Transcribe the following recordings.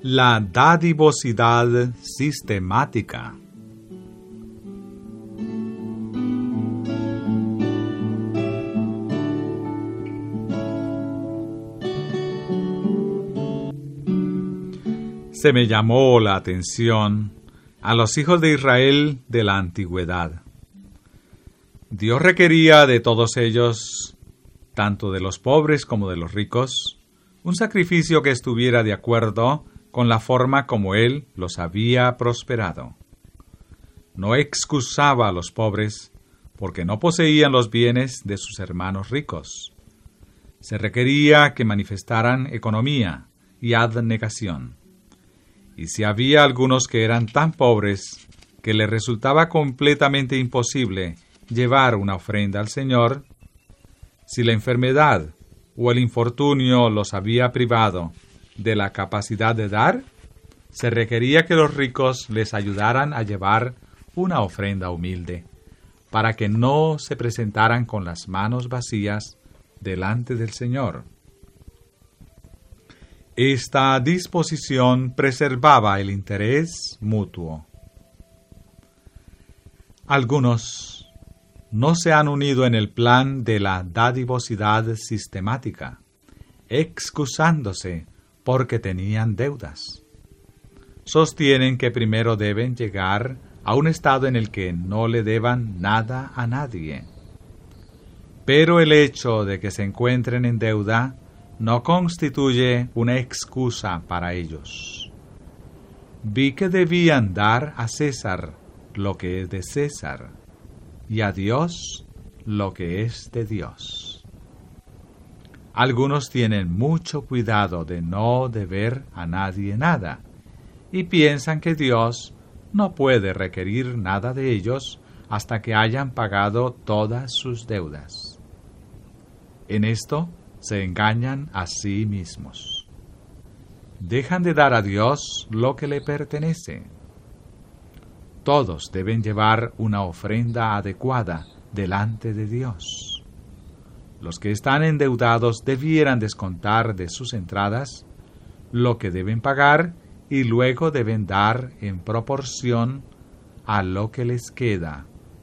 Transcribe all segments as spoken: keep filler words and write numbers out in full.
La dadivosidad sistemática. Se me llamó la atención a los hijos de Israel de la antigüedad. Dios requería de todos ellos, tanto de los pobres como de los ricos, un sacrificio que estuviera de acuerdo con la forma como Él los había prosperado. No excusaba a los pobres porque no poseían los bienes de sus hermanos ricos. Se requería que manifestaran economía y abnegación. Y si había algunos que eran tan pobres que les resultaba completamente imposible llevar una ofrenda al Señor, si la enfermedad o el infortunio los había privado de la capacidad de dar, se requería que los ricos les ayudaran a llevar una ofrenda humilde, para que no se presentaran con las manos vacías delante del Señor. Esta disposición preservaba el interés mutuo. Algunos no se han unido en el plan de la dadivosidad sistemática, excusándose porque tenían deudas. Sostienen que primero deben llegar a un estado en el que no le deban nada a nadie. Pero el hecho de que se encuentren en deuda no constituye una excusa para ellos. Vi que debían dar a César lo que es de César, y a Dios lo que es de Dios. Algunos tienen mucho cuidado de no deber a nadie nada, y piensan que Dios no puede requerir nada de ellos hasta que hayan pagado todas sus deudas. En esto se engañan a sí mismos. Dejan de dar a Dios lo que le pertenece. Todos deben llevar una ofrenda adecuada delante de Dios. Los que están endeudados debieran descontar de sus entradas lo que deben pagar y luego deben dar en proporción a lo que les queda.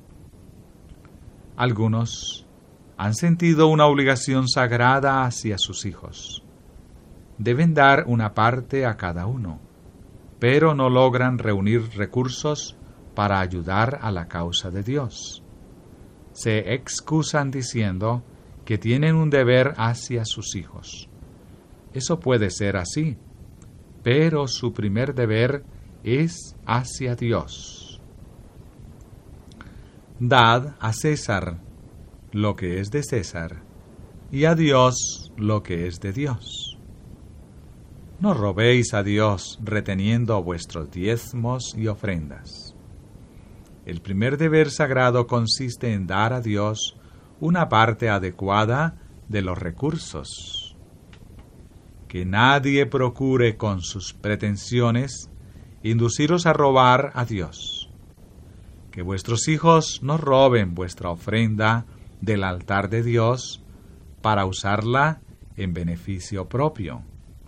Algunos han sentido una obligación sagrada hacia sus hijos. Deben dar una parte a cada uno, pero no logran reunir recursos para ayudar a la causa de Dios. Se excusan diciendo que tienen un deber hacia sus hijos. Eso puede ser así, pero su primer deber es hacia Dios. Dad a César lo que es de César, y a Dios lo que es de Dios. No robéis a Dios reteniendo vuestros diezmos y ofrendas. El primer deber sagrado consiste en dar a Dios una parte adecuada de los recursos. Que nadie procure con sus pretensiones induciros a robar a Dios. Que vuestros hijos no roben vuestra ofrenda del altar de Dios para usarla en beneficio propio.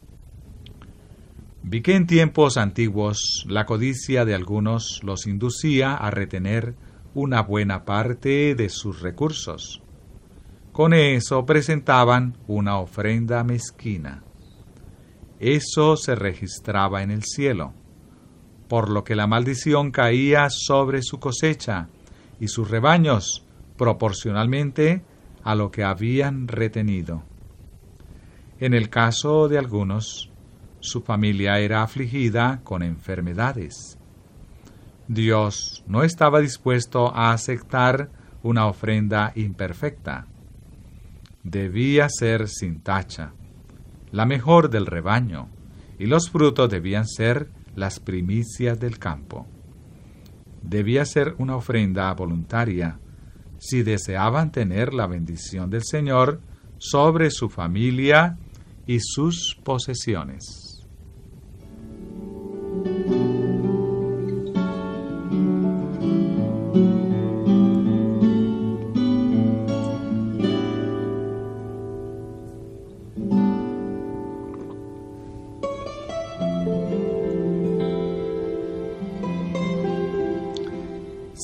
Vi que en tiempos antiguos la codicia de algunos los inducía a retener una buena parte de sus recursos. Con eso presentaban una ofrenda mezquina. Eso se registraba en el cielo, por lo que la maldición caía sobre su cosecha y sus rebaños proporcionalmente a lo que habían retenido. En el caso de algunos, su familia era afligida con enfermedades. Dios no estaba dispuesto a aceptar una ofrenda imperfecta. Debía ser sin tacha, la mejor del rebaño, y los frutos debían ser las primicias del campo. Debía ser una ofrenda voluntaria, si deseaban tener la bendición del Señor sobre su familia y sus posesiones.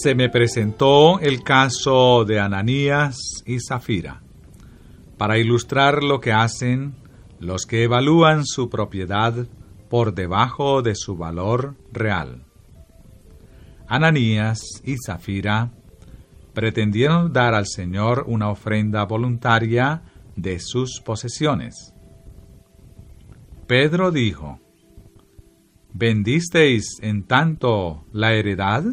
se me presentó el caso de Ananías y Zafira para ilustrar lo que hacen los que evalúan su propiedad por debajo de su valor real. Ananías y Zafira pretendieron dar al Señor una ofrenda voluntaria de sus posesiones. Pedro dijo: ¿vendisteis en tanto la heredad?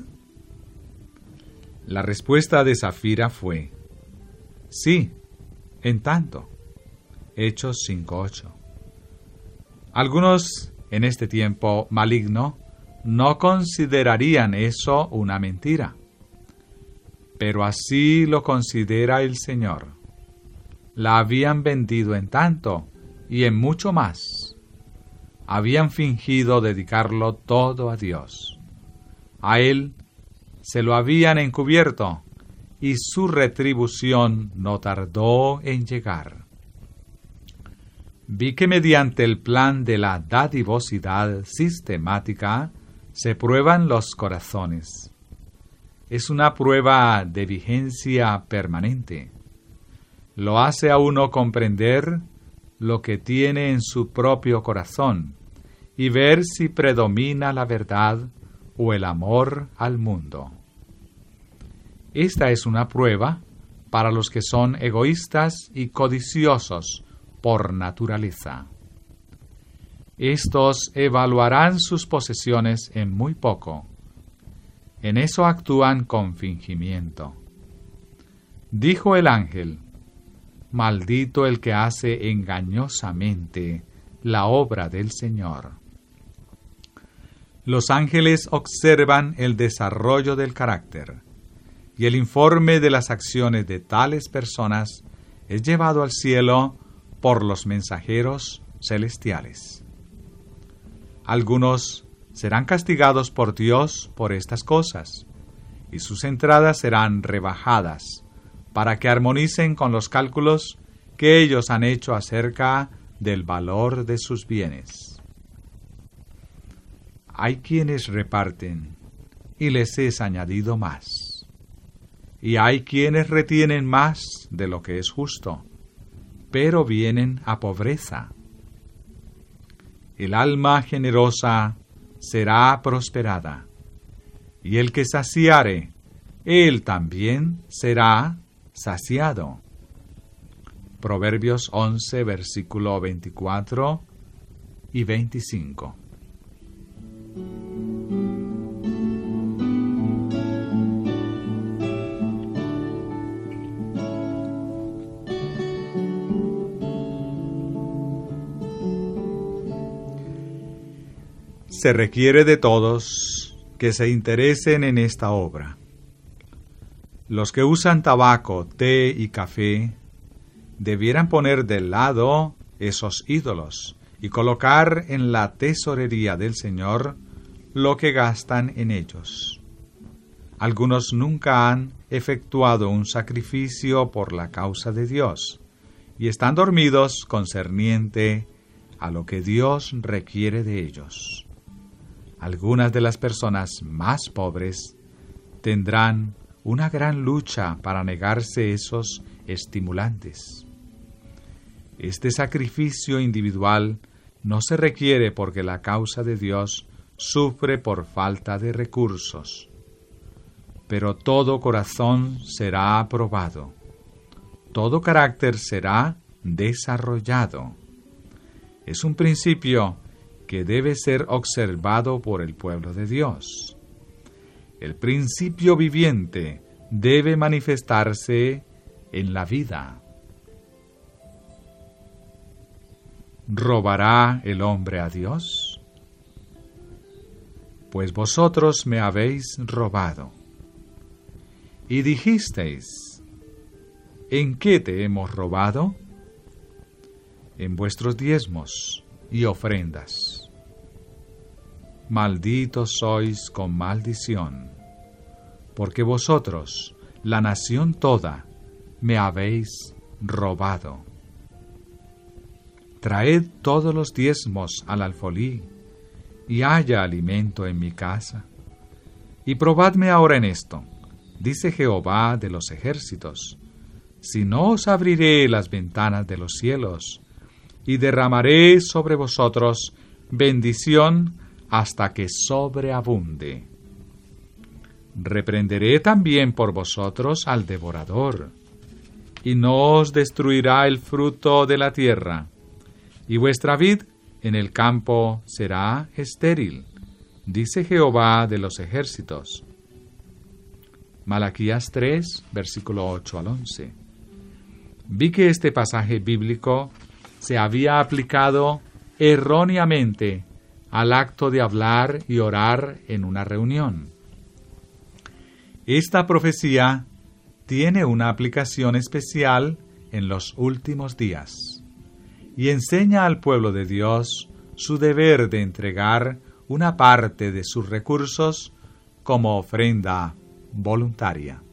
La respuesta de Zafira fue: sí, en tanto. Hechos cinco ocho. Algunos en este tiempo maligno no considerarían eso una mentira, pero así lo considera el Señor. La habían vendido en tanto y en mucho más. Habían fingido dedicarlo todo a Dios. A Él se lo habían encubierto y su retribución no tardó en llegar. Vi que mediante el plan de la dadivosidad sistemática se prueban los corazones. Es una prueba de vigencia permanente. Lo hace a uno comprender lo que tiene en su propio corazón y ver si predomina la verdad o el amor al mundo. Esta es una prueba para los que son egoístas y codiciosos por naturaleza. Estos evaluarán sus posesiones en muy poco. En eso actúan con fingimiento. Dijo el ángel: maldito el que hace engañosamente la obra del Señor. Los ángeles observan el desarrollo del carácter, y el informe de las acciones de tales personas es llevado al cielo por los mensajeros celestiales. Algunos serán castigados por Dios por estas cosas, y sus entradas serán rebajadas, para que armonicen con los cálculos que ellos han hecho acerca del valor de sus bienes. Hay quienes reparten, y les es añadido más. Y hay quienes retienen más de lo que es justo, pero vienen a pobreza. El alma generosa será prosperada, y el que saciare, él también será saciado. Proverbios once, versículo veinticuatro y veinticinco. Se requiere de todos que se interesen en esta obra. Los que usan tabaco, té y café debieran poner de lado esos ídolos y colocar en la tesorería del Señor lo que gastan en ellos. Algunos nunca han efectuado un sacrificio por la causa de Dios y están dormidos concerniente a lo que Dios requiere de ellos. Algunas de las personas más pobres tendrán una gran lucha para negarse esos estimulantes. Este sacrificio individual no se requiere porque la causa de Dios sufre por falta de recursos. Pero todo corazón será aprobado, todo carácter será desarrollado. Es un principio que debe ser observado por el pueblo de Dios. El principio viviente debe manifestarse en la vida. ¿Robará el hombre a Dios? Pues vosotros me habéis robado. Y dijisteis: ¿en qué te hemos robado? En vuestros diezmos y ofrendas. Malditos sois con maldición, porque vosotros, la nación toda, me habéis robado. Traed todos los diezmos al alfolí, y haya alimento en mi casa. Y probadme ahora en esto, dice Jehová de los ejércitos, si no os abriré las ventanas de los cielos, y derramaré sobre vosotros bendición hasta que sobreabunde. Reprenderé también por vosotros al devorador, y no os destruirá el fruto de la tierra, y vuestra vid en el campo será estéril, dice Jehová de los ejércitos. Malaquías tres, versículo ocho al once. Vi que este pasaje bíblico se había aplicado erróneamente al acto de hablar y orar en una reunión. Esta profecía tiene una aplicación especial en los últimos días y enseña al pueblo de Dios su deber de entregar una parte de sus recursos como ofrenda voluntaria.